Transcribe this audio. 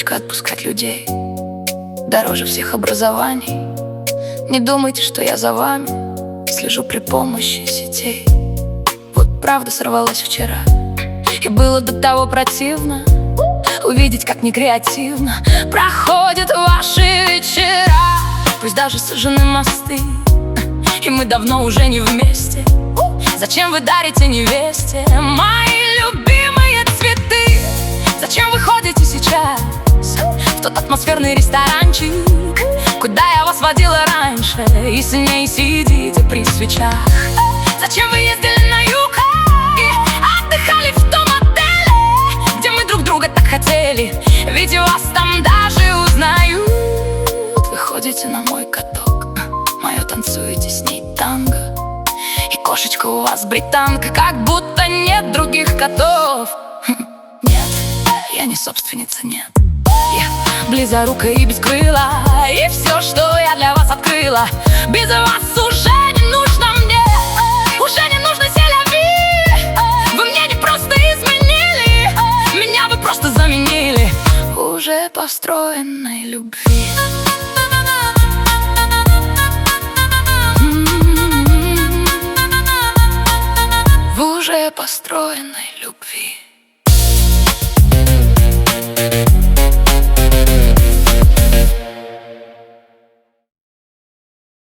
привычка отпускать людей дороже всех образований. Не думайте, что я за вами слежу при помощи сетей. Вот правда сорвалась вчера, и было до того противно увидеть, как некреативно проходят ваши вечера. Пусть даже сожжены мосты, и мы давно уже не вместе. Зачем вы дарите невесте мои любимые цветы? Зачем вы ходите сейчас в тот атмосферный ресторанчик, куда я вас водила раньше, и с ней сидите при свечах? Зачем вы ездили на юг и отдыхали в том отеле, где мы друг друга так хотели? Ведь вас там даже узнают. Вы ходите на мой каток, мое танцуете с ней танго, и кошечка у вас британка, как будто нет других котов. Нет, я не собственница, нет. Я близорукая и без крыла, и все, что я для вас открыла, без вас уже не нужно мне, уже не нужно селяви. Вы мне не просто изменили, меня вы просто заменили уже построенной любви. В уже построенной любви.